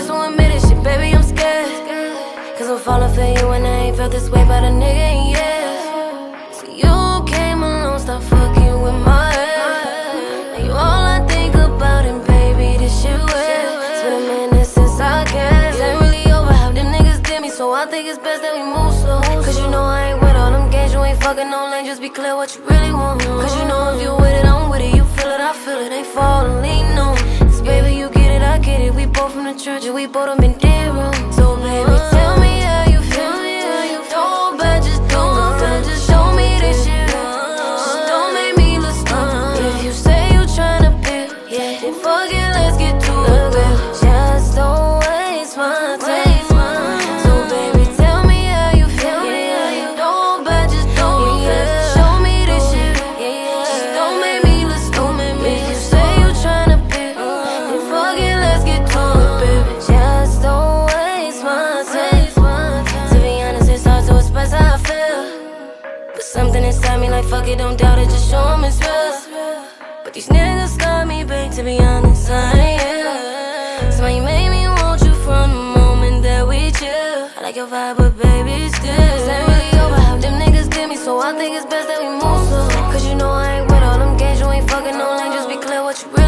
first to admit it, shit, baby, I'm scared. Cause I'm falling for you and I ain't felt this way about a nigga in years. So you came along, stop fucking with my head. Now you all I think about, and baby, this shit weird. It's been a minute since I guess. Ain't really over how them niggas did me, so I think it's best that we move slow. Cause you know I ain't with all them games, you ain't fucking no lane. Just be clear what you really want. Cause you know if you with it, I'm with it. You feel it, I feel it, ain't falling, lean on. Cause baby, you get it, I get it. We both from the church and we both done been dead wrong. So baby, tell me how you feel. Don't bet, just don't bet, just show me this shit. Just don't make me look stupid. If you say you tryna build, yeah, then fuck it, let's get to it, girl. Just don't waste my time. So baby, tell me how you feel. Don't bet, just don't bet, show me this shit. Just don't make me look stupid. If you say you tryna build, then fuck it, let's get to it, baby. Just don't waste my time. To be honest, it's hard to express how I feel, but something inside me like fuck it, don't doubt it, just show 'em it's real. But these niggas got me, babe, to be honest, I ain't here. So you made me want you from the moment that we chill. I like your vibe, but baby, still ain't really over how them niggas did me, so I think it's best that we move slow. Cause you know I ain't with all them games, you ain't fucking no lane, just be clear what you really